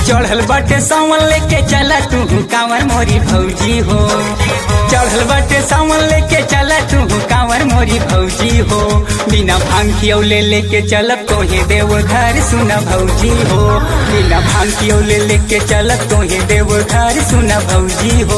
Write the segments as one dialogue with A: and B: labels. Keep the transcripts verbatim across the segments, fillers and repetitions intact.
A: चढ़ल बाटे सावन लेके चला तू कांवर मोरी भौजी हो। चढ़ल बाटे सावन लेके चला तू कांवर मोरी भौजी हो। बिना भांग खियौले लेके चलब तोहे देवघर सुना भौजी हो। बिना भांग खियौले लेके चलब तोहे देवघर सुना भौजी हो।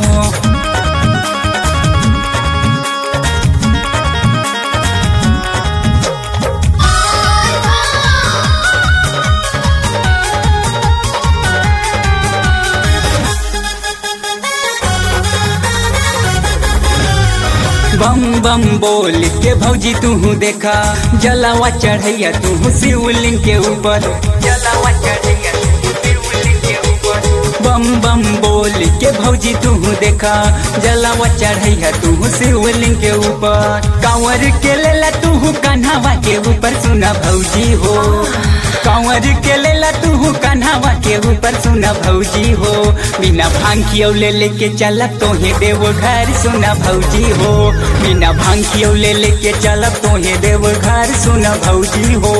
A: बम बम बोल के भौजी तू देखा जलावा चढ़ैया तू शिवलिंग के ऊपर। जलावा चढ़ैया तू शिवलिंग के ऊपर। बम बम बोल के भौजी तू देखा जलावा चढ़ैया तू शिवलिंग के ऊपर। कांवर के लेला तू कन्हावा के ऊपर सुना भौजी हो। कांवर के लेला तू कन्हावा के ऊपर सुना भौजी हो। बिना भांग खियौले लेके चलब तोहे देवघर सुना भौजी हो। बिना भांग खियौले लेके चलब तोहे देवघर सुना भौजी हो।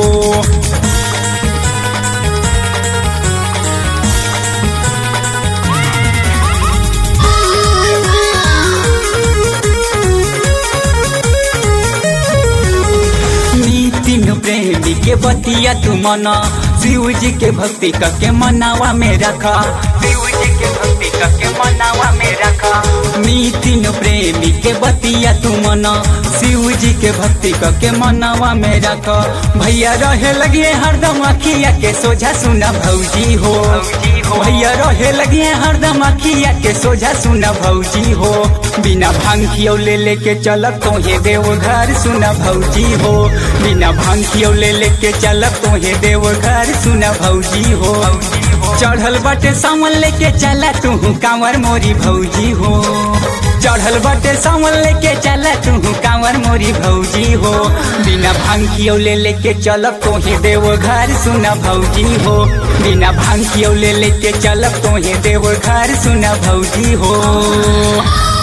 A: तीनों प्रेमी के बतिया तू मना शिव जी के भक्ति करके मनावा में रखा। शिव जी के भक्ति करके मनावा में रखा। नी तीनों प्रेमी के बतिया तू मना शिव जी के भक्ति करके मनावा में रखा। भैया रहे लगिए हरदम अखिया के सोझा सुना भौजी हो। भैया रहे लगिए हरदम अखिया के सोझा सुना भौजी हो। बिना भांग खियौले लेके चलब तोहे देवघर सुना भौजी हो। बिना भांग खियौले लेके चलब तोहे देवघर सुना भौजी हो। चढ़ल बाटे सावन लेके चला तू कांवर मोरी भौजी हो। चढ़ल बाटे सावन लेके चला तू कांवर मोरी भौजी हो। बिना भांग खियौले लेके चलब तोहे देवघर सुना भौजी हो। बिना भांग खियौले लेके चलब तोहे देवघर सुना भौजी हो।